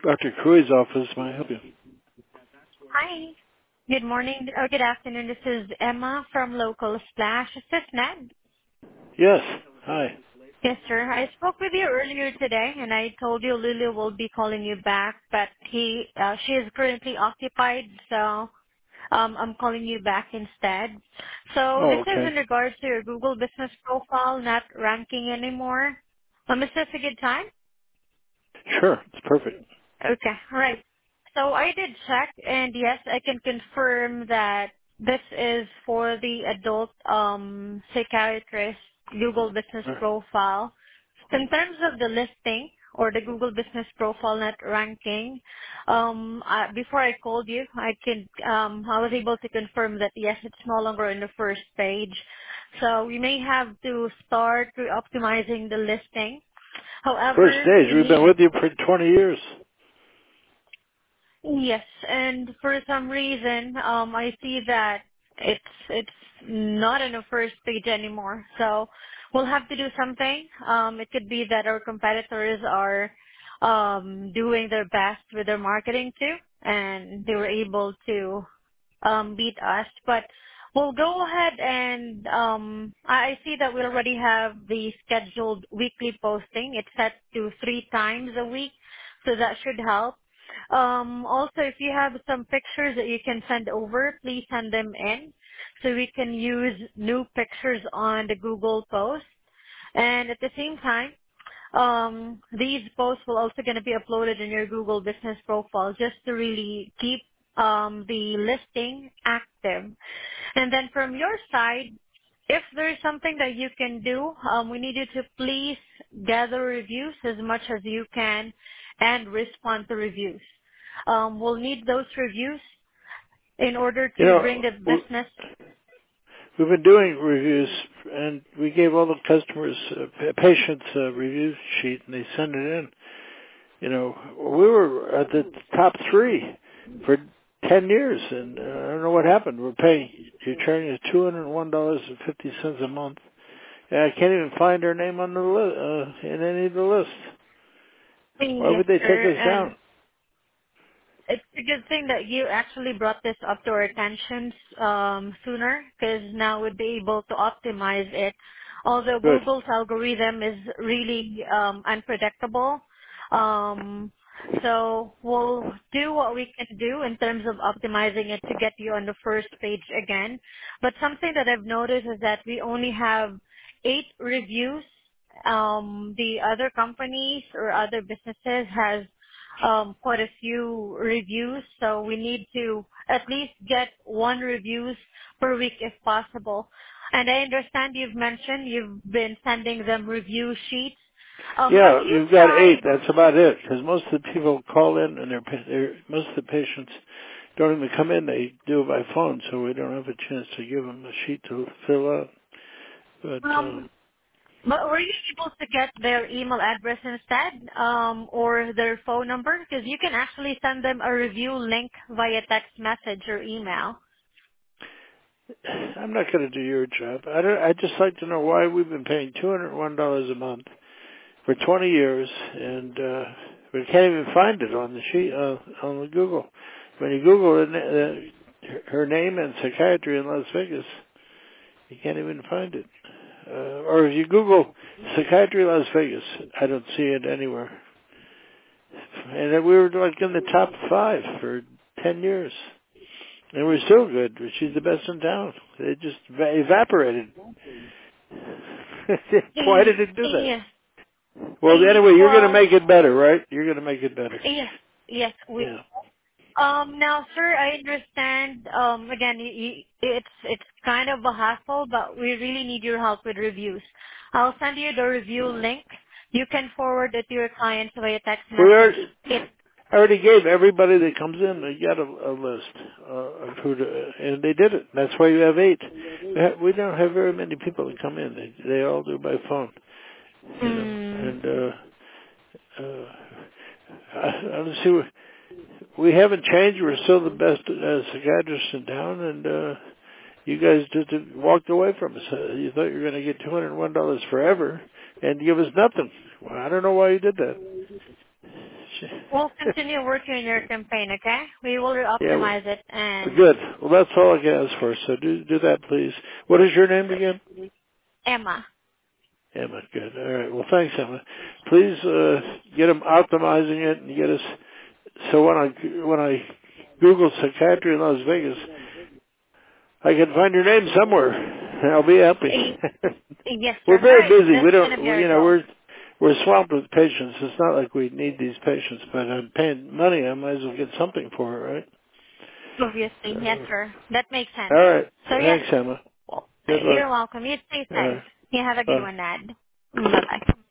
Dr. Crui's office. May I help you? Hi. Good morning or good afternoon. This is Emma from Local Splash. Is this Ned? Yes. Hi. Yes, sir. I spoke with you earlier today, and I told you Lulu will be calling you back, but she is currently occupied, so I'm calling you back instead. So Oh, this is okay. in regards to your Google business profile not ranking anymore. Is this a good time? Sure. It's perfect. Okay. All right. So I did check, and yes, I can confirm that this is for the adult psychiatrist Google Business Profile. In terms of the listing or the Google Business Profile net ranking, before I called you, I was able to confirm that yes, it's no longer in the first page. So we may have to start optimizing the listing. First However, stage. you We've been need with you for 20 years. Yes, and for some reason, I see that it's not in the first page anymore. So we'll have to do something. It could be that our competitors are doing their best with their marketing too, and they were able to beat us. But we'll go ahead and I see that we already have the scheduled weekly posting. It's set to 3 times a week, so that should help. Also, if you have some pictures that you can send over, please send them in so we can use new pictures on the Google post. And at the same time, these posts will also going to be uploaded in your Google business profile just to really keep the listing active. And then from your side, if there's something that you can do, we need you to please gather reviews as much as you can and respond to reviews. We'll need those reviews in order You to know, bring the business. we've been doing reviews, and we gave all the customers, patients, a review sheet, and they sent it in. You know, we were at the top 3 for 10 years, and I don't know what happened. You're charging us $201.50 a month. And I can't even find our name on the in any of the lists. Why Yes, would they take sir. us And down? it's a good thing that you actually brought this up to our attention sooner, because now we'd be able to optimize it. Although Good. Google's algorithm is really unpredictable, um, so we'll do what we can do in terms of optimizing it to get you on the first page again. But something that I've noticed is that we only have 8 reviews. The other companies or other businesses has quite a few reviews, so we need to at least get 1 reviews per week if possible. And I understand you've mentioned you've been sending them review sheets. Have Yeah, you you've got tried? 8. That's about it. Because most of the people call in, and most of the patients don't even come in. They do it by phone, so we don't have a chance to give them a sheet to fill out. But Um, but were you able to get their email address instead, or their phone number? Because you can actually send them a review link via text message or email. I'm not going to do your job. I just like to know why we've been paying $201 a month for 20 years, and we can't even find it on the sheet on the Google. When you Google her name and psychiatry in Las Vegas, you can't even find it. Or if you Google psychiatry Las Vegas, I don't see it anywhere. And then we were like in the top 5 for 10 years. And we're still good. She's the best in town. It just evaporated. Why did it do that? Yes, Well, anyway, you're going to well, make it better, right? You're going to make it better. yes, yes, we. Yeah. Now, sir, I understand. Again, it's kind of a hassle, but we really need your help with reviews. I'll send you the review link. You can forward it to your clients via text We message. It. I already gave everybody that comes in, they get a list of who to, and they did it. That's why you have 8. We don't have very many people that come in. They all do by phone, you know. Mm, And let's see. We haven't changed. We're still the best psychiatrists in town, and you guys just walked away from us. You thought you were going to get $201 forever and give us nothing. Well, I don't know why you did that. We'll continue working on your campaign, okay? We will Yeah, optimize it and good. Well, that's all I can ask for. So do that, please. What is your name again? Emma. Emma. Good. All right. Well, thanks, Emma. Please get them optimizing it and get us. So when I Google psychiatry in Las Vegas, I can find your name somewhere. And I'll be happy. Yes, We're sir. All very right. busy. That's We going to be don't. our goal. We're swamped with patients. It's not like we need these patients, but I'm paying money. I might as well get something for it, right? Obviously. Yes, So, sir. That makes all sense. right. So, yeah. Thanks, Emma. Well, Good luck. you're welcome. You stay safe. You have a good Bye. one, Dad. Bye-bye.